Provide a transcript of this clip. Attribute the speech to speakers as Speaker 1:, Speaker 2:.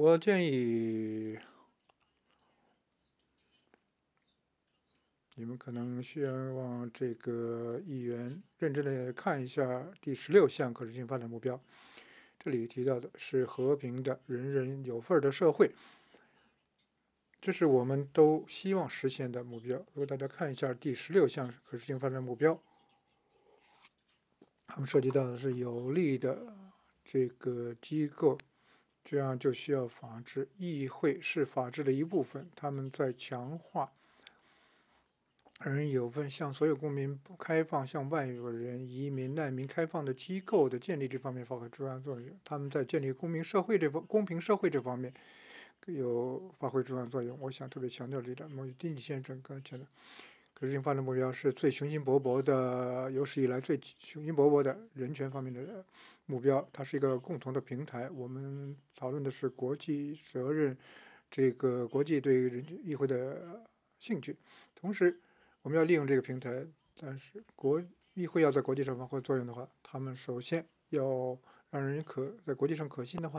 Speaker 1: 我建议你们可能需要往这个议员认真的看一下第16项可持续发展目标。这里提到的是和平的、人人有份的社会，这是我们都希望实现的目标。如果大家看一下第16项可持续发展目标，他们涉及到的是有力的这个机构，这样就需要法治。议会是法治的一部分，他们在强化人有份向所有公民开放、向外国人、移民、难民开放的机构的建立这方面发挥重要作用。他们在建立公平社会这方面有发挥重要作用。我想特别强调这一点。丁先生刚才讲的可持续发展目标是最雄心勃勃的，有史以来最雄心勃勃的人权方面的目标。它是一个共同的平台。我们讨论的是国际责任，这个国际对人权议会的兴趣，同时我们要利用这个平台，但是议会要在国际上发挥作用的话，他们首先要让人在国际上可信的话。